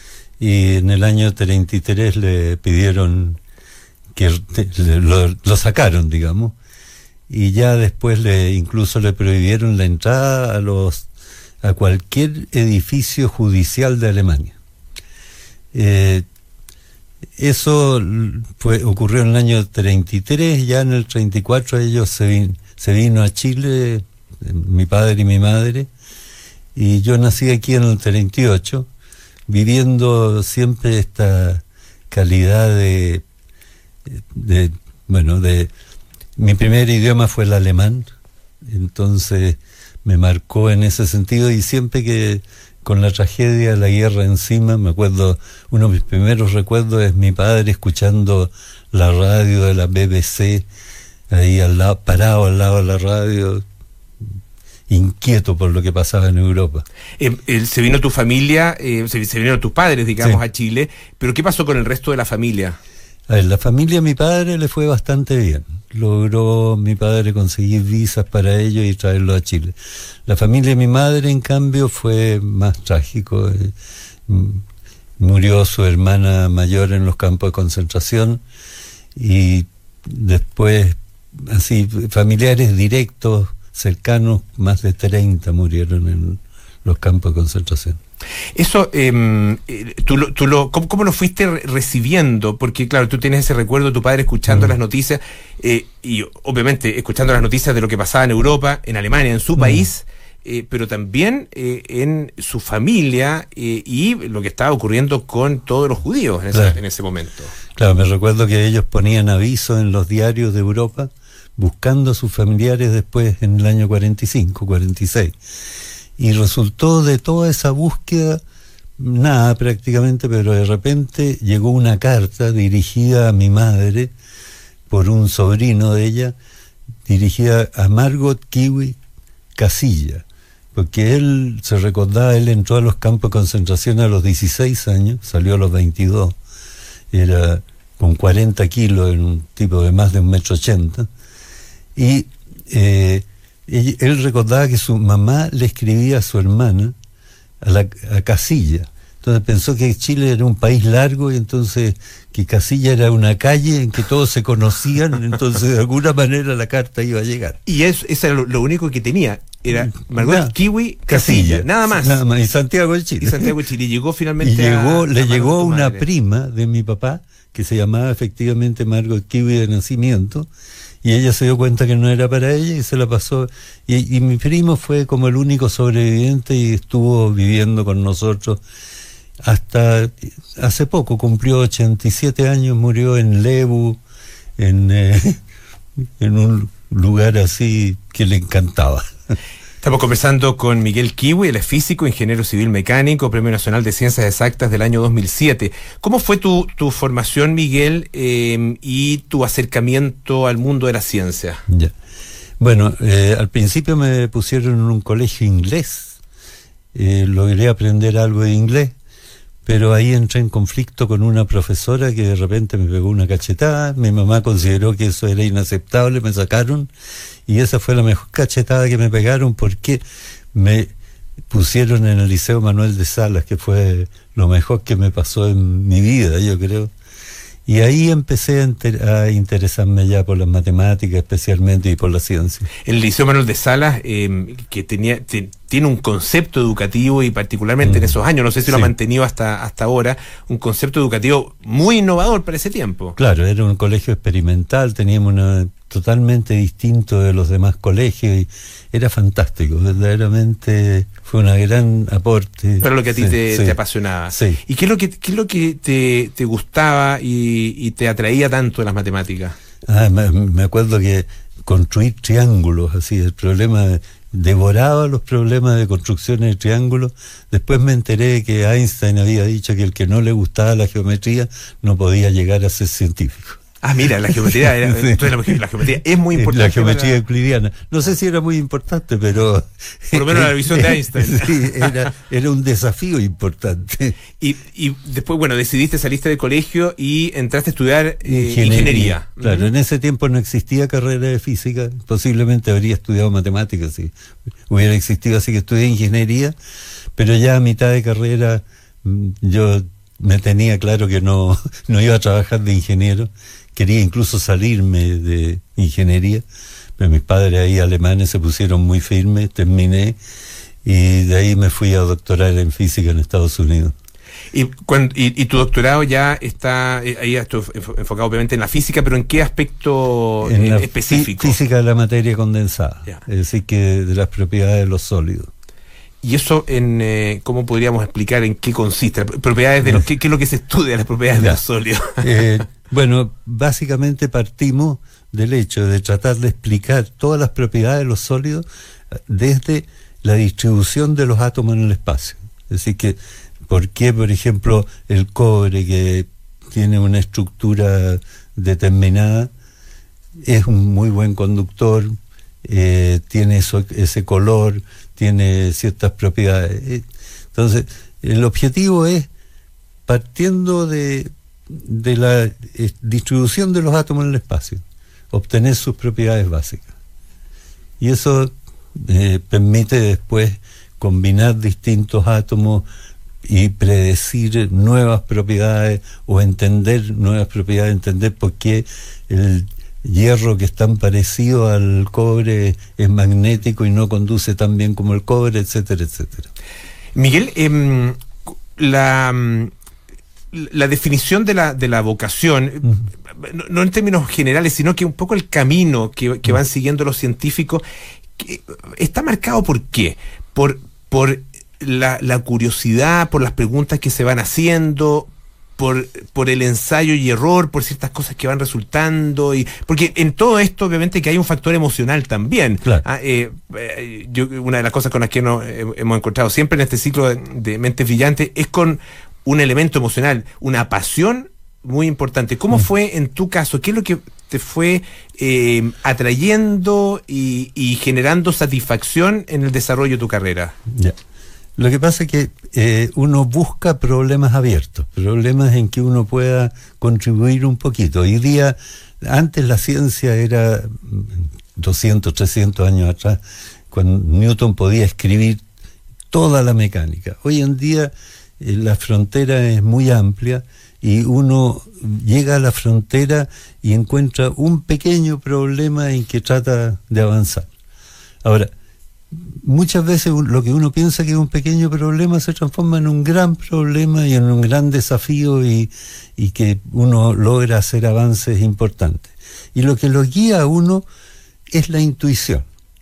Speaker 7: y en el año treinta y tres le pidieron que le, lo, lo sacaron, digamos. Y ya después le incluso le prohibieron la entrada a los a cualquier edificio judicial de Alemania. Eh, eso fue ocurrió en el año treinta y tres, ya en el treinta y cuatro ellos se, vin, se vino a Chile, mi padre y mi madre, y yo nací aquí en el treinta y ocho, viviendo siempre esta calidad de, de bueno, de mi primer idioma fue el alemán, entonces me marcó en ese sentido y siempre que con la tragedia de la guerra encima, me acuerdo, uno de mis primeros recuerdos es mi padre escuchando la radio de la B B C, ahí al lado, parado al lado de la radio, inquieto por lo que pasaba en Europa.
Speaker 1: Eh, eh, se vino tu familia, eh, se, se vinieron tus padres, digamos,
Speaker 7: sí,
Speaker 1: a Chile, pero ¿qué pasó con el resto de la familia?
Speaker 7: A ver, la familia a mi padre le fue bastante bien. Logró mi padre conseguir visas para ellos y traerlos a Chile. La familia de mi madre, en cambio, fue más trágico. Eh, murió su hermana mayor en los campos de concentración y después, así, familiares directos, cercanos, más de treinta murieron en los campos de concentración.
Speaker 1: Eso, eh, tú, lo, tú lo, ¿cómo, ¿cómo lo fuiste recibiendo? Porque claro, tú tienes ese recuerdo de tu padre escuchando mm. las noticias eh, y obviamente escuchando las noticias de lo que pasaba en Europa, en Alemania, en su mm. país, eh, pero también eh, en su familia eh, y lo que estaba ocurriendo con todos los judíos en ese, claro. en ese momento.
Speaker 7: Claro, me recuerdo que ellos ponían avisos en los diarios de Europa buscando a sus familiares después en el año cuarenta y cinco, cuarenta y seis. Y resultó de toda esa búsqueda nada prácticamente, pero de repente llegó una carta dirigida a mi madre por un sobrino de ella, dirigida a Margot Kiwi Casilla, porque él se recordaba, él entró a los campos de concentración a los dieciséis años, salió a los veintidós, era con cuarenta kilos, en un tipo de más de un metro ochenta, y eh, él recordaba que su mamá le escribía a su hermana, a, la, a Casilla, Entonces pensó que Chile era un país largo y entonces que Casilla era una calle en que todos se conocían, entonces de alguna manera la carta iba a llegar.
Speaker 1: Y eso, eso era lo, lo único que tenía, era Margot
Speaker 7: Nada.
Speaker 1: Kiwi
Speaker 7: Casilla,
Speaker 1: Casilla, nada más.
Speaker 7: Nada más, y Santiago de Chile.
Speaker 1: Y Santiago de Chile, y llegó finalmente
Speaker 7: Y llegó,
Speaker 1: a,
Speaker 7: le
Speaker 1: a
Speaker 7: llegó
Speaker 1: Margot, tu
Speaker 7: una
Speaker 1: madre.
Speaker 7: prima de mi papá, que se llamaba efectivamente Margot Kiwi de nacimiento, y ella se dio cuenta que no era para ella y se la pasó. Y, y mi primo fue como el único sobreviviente y estuvo viviendo con nosotros hasta hace poco, cumplió ochenta y siete años, murió en Lebu, en, eh, en un lugar así que le encantaba.
Speaker 1: Estamos conversando con Miguel Kiwi, él es físico, ingeniero civil mecánico, Premio Nacional de Ciencias Exactas del año dos mil siete. ¿Cómo fue tu, tu formación, Miguel, eh, y tu acercamiento al mundo de la ciencia?
Speaker 7: Ya. Bueno, eh, al principio me pusieron en un colegio inglés, eh, logré aprender algo de inglés, pero ahí entré en conflicto con una profesora que de repente me pegó una cachetada, mi mamá consideró que eso era inaceptable, me sacaron, y esa fue la mejor cachetada que me pegaron porque me pusieron en el Liceo Manuel de Salas, que fue lo mejor que me pasó en mi vida, yo creo. Y ahí empecé a, inter- a interesarme ya por las matemáticas especialmente y por la ciencia.
Speaker 1: El Liceo Manuel de Salas, eh, que tenía te- tiene un concepto educativo y particularmente
Speaker 7: Mm.
Speaker 1: en esos años, no sé si lo
Speaker 7: Sí.
Speaker 1: ha mantenido hasta, hasta ahora, un concepto educativo muy innovador para ese tiempo.
Speaker 7: Claro, era un colegio experimental, teníamos una totalmente distinto de los demás colegios y era fantástico, verdaderamente fue una gran aporte.
Speaker 1: Pero lo que a ti
Speaker 7: Sí,
Speaker 1: te,
Speaker 7: sí.
Speaker 1: te apasionaba.
Speaker 7: Sí.
Speaker 1: ¿Y qué es lo que, qué es lo que te, te gustaba y, y te atraía tanto de las matemáticas?
Speaker 7: Ah, me, me acuerdo que construir triángulos, así, el problema, de- devoraba los problemas de construcciones de triángulos. Después me enteré de que Einstein había dicho que el que no le gustaba la geometría no podía llegar a ser científico.
Speaker 1: Ah, mira, la geometría, era,
Speaker 7: Sí.
Speaker 1: entonces la, ge- la geometría es muy importante.
Speaker 7: La geometría
Speaker 1: para-
Speaker 7: euclidiana. No sé si era muy importante, pero...
Speaker 1: Por lo menos la visión de Einstein.
Speaker 7: Sí, era, era un desafío importante.
Speaker 1: Y, y después, bueno, decidiste, saliste del colegio y entraste a estudiar eh, ingeniería.
Speaker 7: Claro,
Speaker 1: Ujú.
Speaker 7: en ese tiempo no existía carrera de física, posiblemente habría estudiado matemáticas si hubiera existido, así que estudié ingeniería, pero ya a mitad de carrera mm, yo me tenía claro que no, no iba a trabajar de ingeniero, quería incluso salirme de ingeniería, pero mis padres ahí alemanes se pusieron muy firmes, terminé y de ahí me fui a doctorar en física en Estados Unidos.
Speaker 1: Y, cuando, y, y tu doctorado ya está, eh, ahí esto enfo- enfocado obviamente en la física, pero ¿en qué aspecto
Speaker 7: En
Speaker 1: eh,
Speaker 7: la
Speaker 1: específico?
Speaker 7: fí- física de la materia condensada,
Speaker 1: Ya.
Speaker 7: es decir, que de las propiedades de los sólidos.
Speaker 1: Y eso, en eh, ¿cómo podríamos explicar en qué consiste? Propiedades de los, ¿qué, qué es lo que se estudia de las propiedades de
Speaker 7: Ya.
Speaker 1: los sólidos?
Speaker 7: Eh, bueno, básicamente partimos del hecho de tratar de explicar todas las propiedades de los sólidos desde la distribución de los átomos en el espacio. Es decir, que por qué, por ejemplo, el cobre, que tiene una estructura determinada, es un muy buen conductor, eh, tiene eso, ese color, tiene ciertas propiedades. Eh, Entonces, el objetivo es, partiendo de, de la eh, distribución de los átomos en el espacio, obtener sus propiedades básicas. Y eso eh, permite después combinar distintos átomos y predecir nuevas propiedades o entender nuevas propiedades, entender por qué el hierro, que es tan parecido al cobre, es magnético y no conduce tan bien como el cobre, etcétera, etcétera.
Speaker 1: Miguel, em, la, mm, la definición de la, de la vocación,
Speaker 7: Uh-huh.
Speaker 1: no, no en términos generales, sino que un poco el camino que, que van siguiendo los científicos, que está marcado por qué? Por, por la, la curiosidad, por las preguntas que se van haciendo, por, por el ensayo y error, por ciertas cosas que van resultando, y porque en todo esto obviamente que hay un factor emocional también.
Speaker 7: Claro.
Speaker 1: Ah, eh, eh, yo, una de las cosas con las que nos eh, hemos encontrado siempre en este ciclo de, de Mentes Brillantes es con un elemento emocional, una pasión muy importante. ¿Cómo fue en tu caso? ¿Qué es lo que te fue eh, atrayendo y, y generando satisfacción en el desarrollo de tu carrera?
Speaker 7: Ya. Lo que pasa es que eh, uno busca problemas abiertos, problemas en que uno pueda contribuir un poquito. Hoy día, antes la ciencia era doscientos, trescientos años atrás, cuando Newton podía escribir toda la mecánica. Hoy en día eh, la frontera es muy amplia y uno llega a la frontera y encuentra un pequeño problema en que trata de avanzar. Ahora, muchas veces lo que uno piensa que es un pequeño problema se transforma en un gran problema y en un gran desafío y, y que uno logra hacer avances importantes. Y lo que lo guía a uno es la intuición.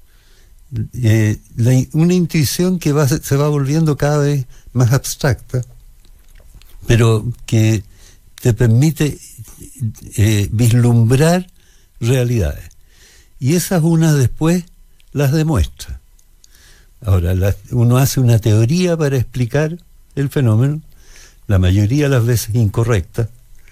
Speaker 7: Eh, la, una intuición que va, se va volviendo cada vez más abstracta, pero que te permite eh, vislumbrar realidades. Y esas unas después las demuestra. Ahora, la, uno hace una teoría para explicar el fenómeno, la mayoría de las veces incorrecta,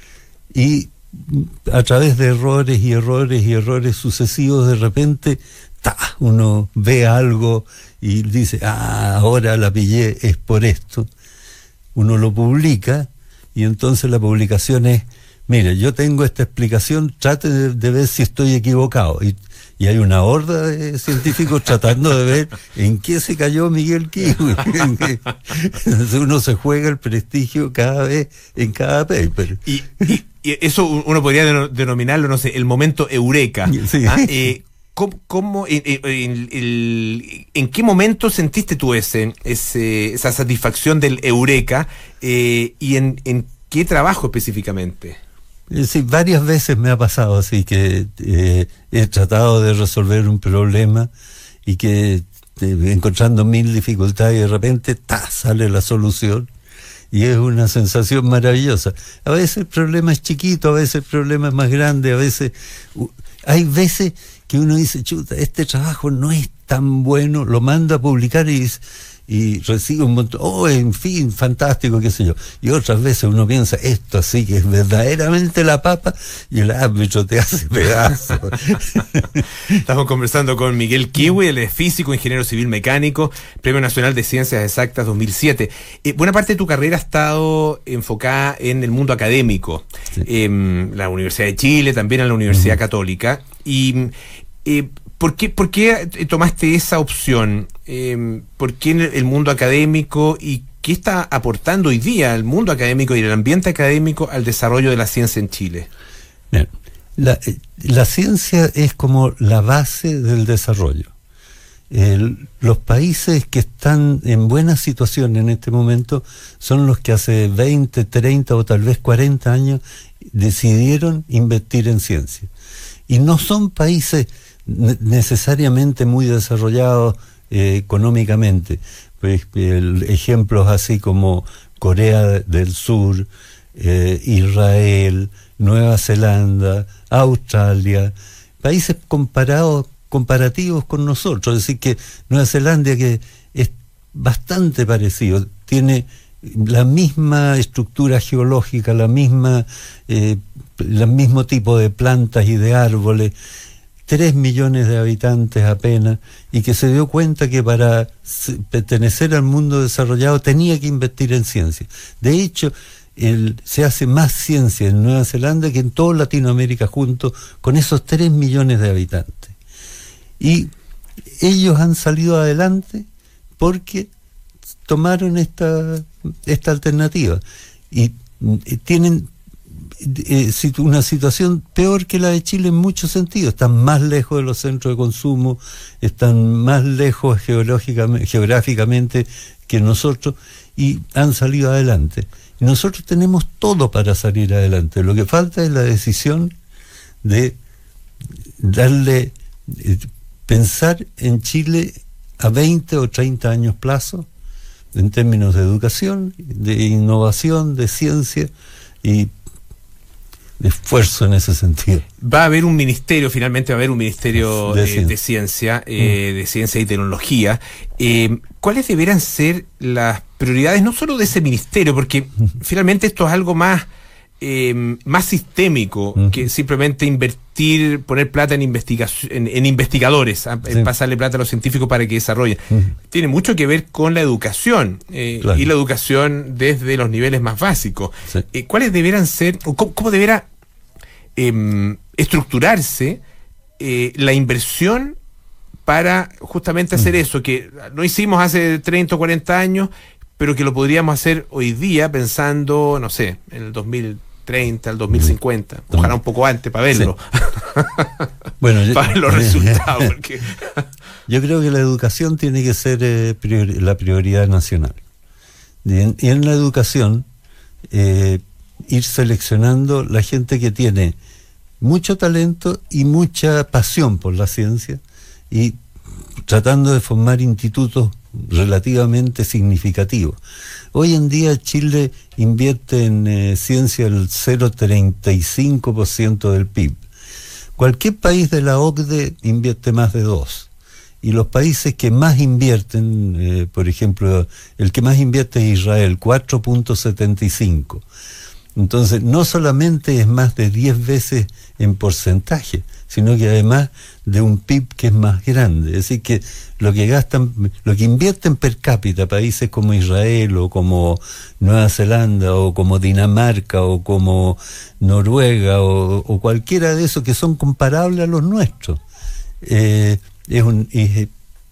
Speaker 7: y a través de errores y errores y errores sucesivos, de repente, ta, uno ve algo y dice, ah, ahora la pillé, es por esto. Uno lo publica y entonces la publicación es, mire, yo tengo esta explicación, trate de, de ver si estoy equivocado. Y, y hay una horda de científicos tratando de ver en qué se cayó Miguel Kiwi. Entonces uno se juega el prestigio cada vez en cada paper.
Speaker 1: Y, y, y eso uno podría denominarlo, no sé, el momento eureka.
Speaker 7: Sí.
Speaker 1: ¿Ah? Eh, ¿Cómo, cómo en, en, en, en qué momento sentiste tú ese, ese esa satisfacción del eureka eh, y en, en qué trabajo específicamente?
Speaker 7: Sí, varias veces me ha pasado así que eh, he tratado de resolver un problema y que eh, encontrando mil dificultades y de repente ¡ta! Sale la solución y es una sensación maravillosa. A veces el problema es chiquito, a veces el problema es más grande, a veces uh, hay veces que uno dice, chuta, este trabajo no es tan bueno, lo manda a publicar y, y recibe un montón, oh, en fin, fantástico, qué sé yo. Y otras veces uno piensa, esto sí que es verdaderamente la papa, y el árbitro te hace pedazos.
Speaker 1: Estamos conversando con Miguel Kiwi, él es físico, ingeniero civil mecánico, Premio Nacional de Ciencias Exactas dos mil siete. Eh, buena parte de tu carrera ha estado enfocada en el mundo académico, sí. En la Universidad de Chile, también en la Universidad uh-huh. Católica. Y eh, ¿por qué, ¿por qué tomaste esa opción? Eh, ¿Por qué en el mundo académico y qué está aportando hoy día el mundo académico y el ambiente académico al desarrollo de la ciencia en Chile?
Speaker 7: Bien, la, la ciencia es como la base del desarrollo. El, los países que están en buena situación en este momento son los que hace veinte, treinta o tal vez cuarenta años decidieron invertir en ciencia. Y no son países necesariamente muy desarrollados eh, económicamente. Pues, el, ejemplos así como Corea del Sur, eh, Israel, Nueva Zelanda, Australia, países comparados, comparativos con nosotros. Es decir, que Nueva Zelanda, que es bastante parecido, tiene la misma estructura geológica, la misma, eh, el mismo tipo de plantas y de árboles, tres millones de habitantes apenas, y que se dio cuenta que para pertenecer al mundo desarrollado tenía que invertir en ciencia. De hecho, el, se hace más ciencia en Nueva Zelanda que en toda Latinoamérica junto con esos tres millones de habitantes. Y ellos han salido adelante porque tomaron esta, esta alternativa y, y tienen eh, una situación peor que la de Chile en muchos sentidos. Están más lejos de los centros de consumo, están más lejos geológicamente, geográficamente que nosotros y han salido adelante. Y nosotros tenemos todo para salir adelante. Lo que falta es la decisión de darle, eh, pensar en Chile a veinte o treinta años plazo, en términos de educación, de innovación, de ciencia y de esfuerzo en ese sentido.
Speaker 1: Va a haber un ministerio, finalmente va a haber un ministerio
Speaker 7: de,
Speaker 1: eh,
Speaker 7: ciencia.
Speaker 1: de ciencia, eh, mm. de ciencia y tecnología. Eh, ¿Cuáles deberán ser las prioridades, no solo de ese ministerio, porque mm. finalmente esto es algo más eh, más sistémico mm. que simplemente invertir, poner plata en investigación, en, en investigadores, a, en sí. pasarle plata a los científicos para que desarrollen? Mm. Tiene mucho que ver con la educación eh, claro. y la educación desde los niveles más básicos. Sí. Eh, ¿Cuáles deberán ser, o cómo, cómo deberá eh, estructurarse eh, la inversión para justamente hacer mm. eso, que no hicimos hace treinta o cuarenta años, pero que lo podríamos hacer hoy día pensando, no sé, en el dos mil treinta, el dos mil cincuenta, ojalá un poco antes para verlo. Sí.
Speaker 7: Bueno,
Speaker 1: para ver los resultados. Porque
Speaker 7: yo creo que la educación tiene que ser eh, priori- la prioridad nacional. Y en, y en la educación, eh, ir seleccionando la gente que tiene mucho talento y mucha pasión por la ciencia, y tratando de formar institutos relativamente significativos. Hoy en día Chile invierte en eh, ciencia el cero coma treinta y cinco por ciento del P I B. Cualquier país de la O C D E invierte más de dos. Y los países que más invierten, eh, por ejemplo, el que más invierte es Israel, cuatro punto setenta y cinco. Entonces, no solamente es más de diez veces en porcentaje, sino que además de un P I B que es más grande. Es decir, que lo que gastan, lo que invierten per cápita países como Israel o como Nueva Zelanda o como Dinamarca o como Noruega o, o cualquiera de esos que son comparables a los nuestros, eh, es un... Es,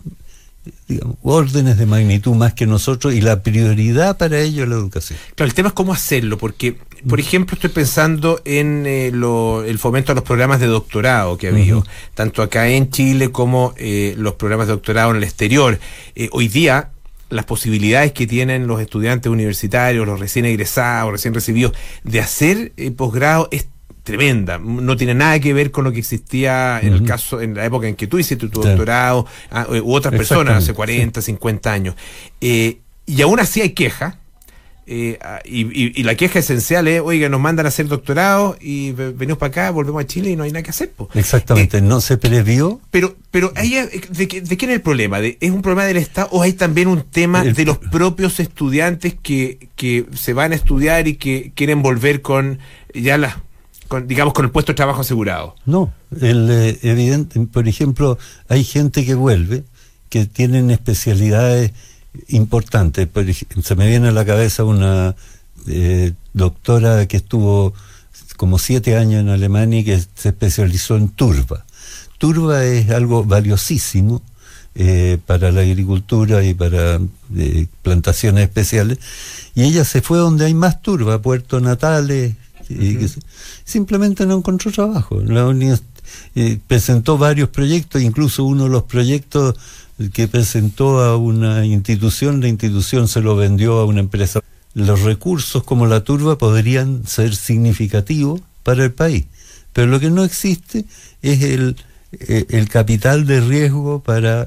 Speaker 7: digamos, órdenes de magnitud más que nosotros, y la prioridad para ello es la educación.
Speaker 1: Claro, el tema es cómo hacerlo, porque, por ejemplo, estoy pensando en eh, lo, el fomento a los programas de doctorado que ha habido, uh-huh. tanto acá en Chile como eh, los programas de doctorado en el exterior. Eh, hoy día, las posibilidades que tienen los estudiantes universitarios, los recién egresados, recién recibidos, de hacer eh, posgrado es tremenda, no tiene nada que ver con lo que existía en uh-huh. el caso, en la época en que tú hiciste tu doctorado, ah, u otras personas hace cuarenta, sí. cincuenta años. Eh, y aún así hay queja, eh, y, y, y la queja esencial es, oiga, nos mandan a hacer doctorado y venimos para acá, volvemos a Chile y no hay nada que hacer. Po.
Speaker 7: Exactamente, eh, no se previó.
Speaker 1: Pero, pero ahí, ¿de, qué, ¿de quién es el problema? ¿De, ¿Es un problema del Estado o hay también un tema el, de los propios estudiantes que, que se van a estudiar y que quieren volver con ya las... Con, digamos, con el puesto de trabajo asegurado?
Speaker 7: No, el, eh, evidente, por ejemplo, hay gente que vuelve, que tienen especialidades importantes. Por ejemplo, se me viene a la cabeza una eh, doctora que estuvo como siete años en Alemania y que se especializó en turba. Turba es algo valiosísimo eh, para la agricultura y para eh, plantaciones especiales, y ella se fue donde hay más turba, Puerto Natales, y que simplemente no encontró trabajo. La unidad, eh, presentó varios proyectos, incluso uno de los proyectos que presentó a una institución, la institución se lo vendió a una empresa. Los recursos como la turba podrían ser significativos para el país, pero lo que no existe es el, eh, el capital de riesgo para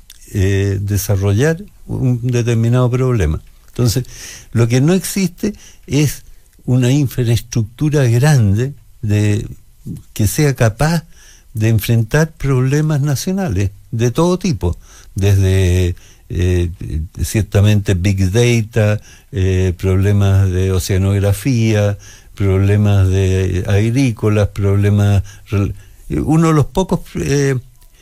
Speaker 7: eh, desarrollar un determinado problema. Entonces, lo que no existe es una infraestructura grande de que sea capaz de enfrentar problemas nacionales de todo tipo, desde eh, ciertamente Big Data, eh, problemas de oceanografía, problemas de agrícolas, problemas... Uno de los pocos eh,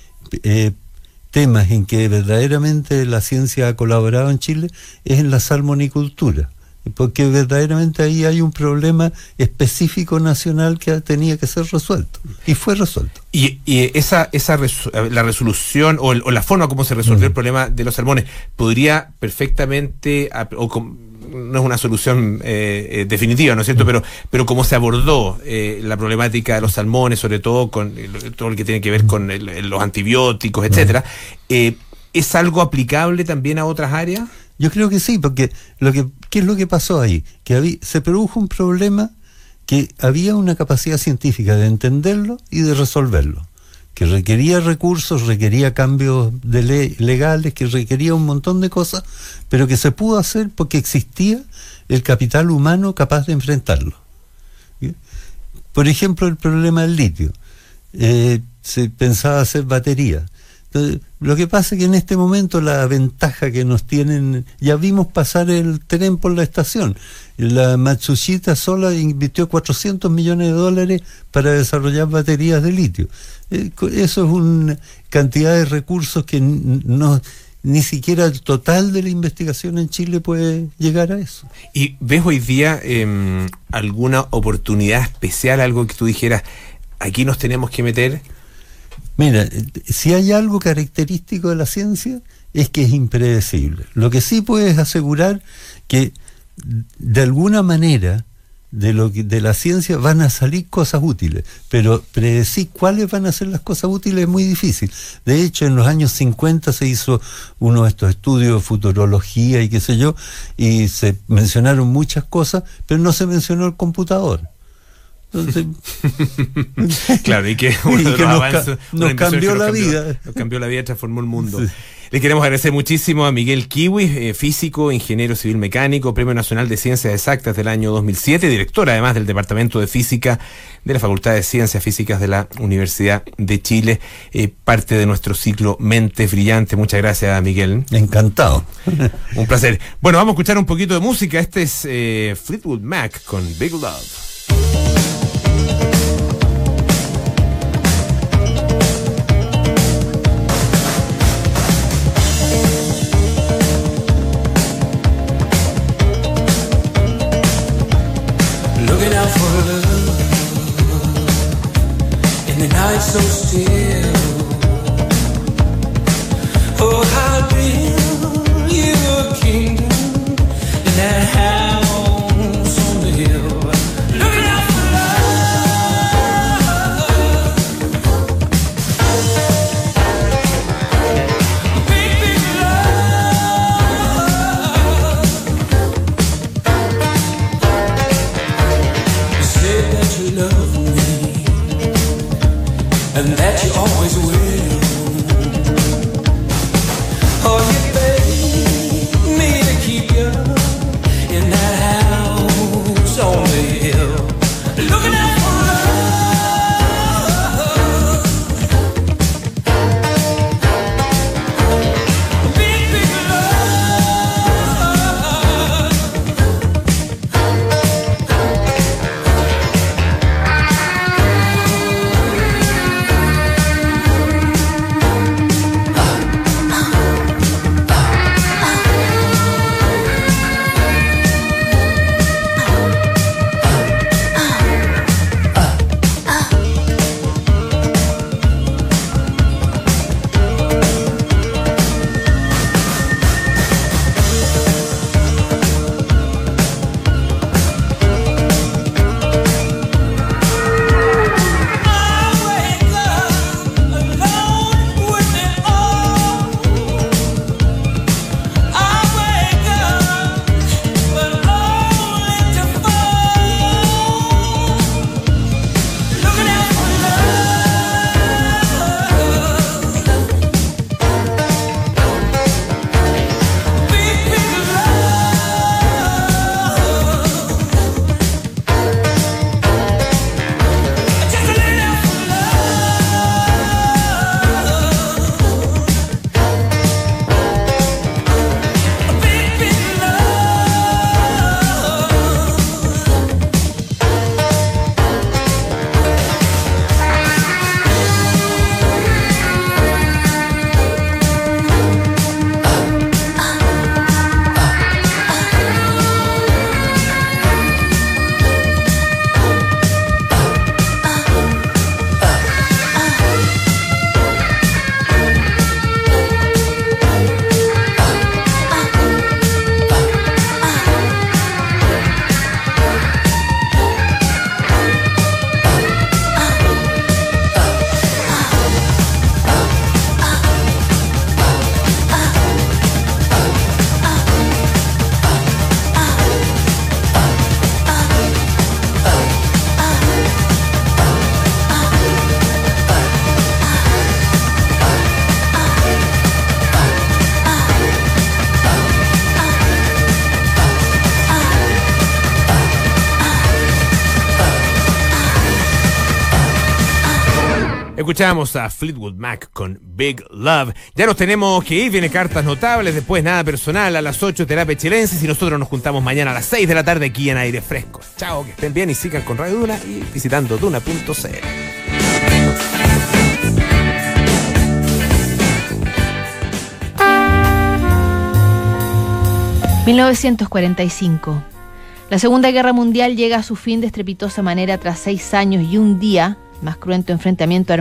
Speaker 7: eh, temas en que verdaderamente la ciencia ha colaborado en Chile es en la salmonicultura, porque verdaderamente ahí hay un problema específico nacional que tenía que ser resuelto, y fue resuelto.
Speaker 1: Y, y esa esa resu- la resolución o, el, o la forma como se resolvió uh-huh. el problema de los salmones podría perfectamente, o com, no es una solución eh, eh, definitiva, ¿no es cierto? Uh-huh. Pero pero cómo se abordó eh, la problemática de los salmones, sobre todo con eh, todo lo que tiene que ver con el, el, los antibióticos, etcétera, eh, ¿es algo aplicable también a otras áreas?
Speaker 7: Yo creo que sí, porque lo que ¿qué es lo que pasó ahí? Que había, se produjo un problema que había una capacidad científica de entenderlo y de resolverlo, que requería recursos, requería cambios de ley, legales, que requería un montón de cosas, pero que se pudo hacer porque existía el capital humano capaz de enfrentarlo. ¿Sí? Por ejemplo, el problema del litio. Eh, se pensaba hacer baterías. Entonces, lo que pasa es que en este momento la ventaja que nos tienen, ya vimos pasar el tren por la estación. La Matsushita sola invirtió cuatrocientos millones de dólares para desarrollar baterías de litio. Eh, eso es una cantidad de recursos que no, ni siquiera el total de la investigación en Chile puede llegar a eso.
Speaker 1: ¿Y ves hoy día eh, alguna oportunidad especial, algo que tú dijeras, aquí nos tenemos que meter?
Speaker 7: Mira, si hay algo característico de la ciencia es que es impredecible. Lo que sí puedes asegurar que de alguna manera de lo que, de la ciencia van a salir cosas útiles, pero predecir cuáles van a ser las cosas útiles es muy difícil. De hecho, en los años cincuenta se hizo uno de estos estudios de futurología y qué sé yo, y se mencionaron muchas cosas, pero no se mencionó el computador. Entonces,
Speaker 1: claro, y que uno
Speaker 7: y
Speaker 1: de
Speaker 7: que
Speaker 1: los
Speaker 7: nos,
Speaker 1: avances,
Speaker 7: ca- nos cambió la vida.
Speaker 1: Nos cambió la vida, transformó el mundo.
Speaker 7: Sí.
Speaker 1: Le queremos agradecer muchísimo a Miguel Kiwi, eh, físico, ingeniero civil mecánico, Premio Nacional de Ciencias Exactas del año dos mil siete, director además del Departamento de Física de la Facultad de Ciencias Físicas de la Universidad de Chile, eh, parte de nuestro ciclo Mentes Brillantes. Muchas gracias, Miguel.
Speaker 7: Encantado.
Speaker 1: Un placer. Bueno, vamos a escuchar un poquito de música. Este es eh, Fleetwood Mac con Big Love.
Speaker 2: Looking out for love in the night so still. Oh, how build you a kingdom in that house on the hill. Looking out for love, big, big love. You said that you love me and that you always will. Oh, you begged me to keep you in that house on the hill. Looking out for love, big, big love.
Speaker 1: Escuchamos a Fleetwood Mac con Big Love. Ya nos tenemos que ir, viene Cartas Notables, después Nada Personal, a las ocho Terapia Chilensis, y nosotros nos juntamos mañana a las seis de la tarde aquí en Aire Fresco. Chao, que estén bien y sigan con Radio Duna y visitando duna punto c l.
Speaker 8: mil novecientos cuarenta y cinco. La Segunda Guerra Mundial llega a su fin de estrepitosa manera tras seis años y un día, más cruento enfrentamiento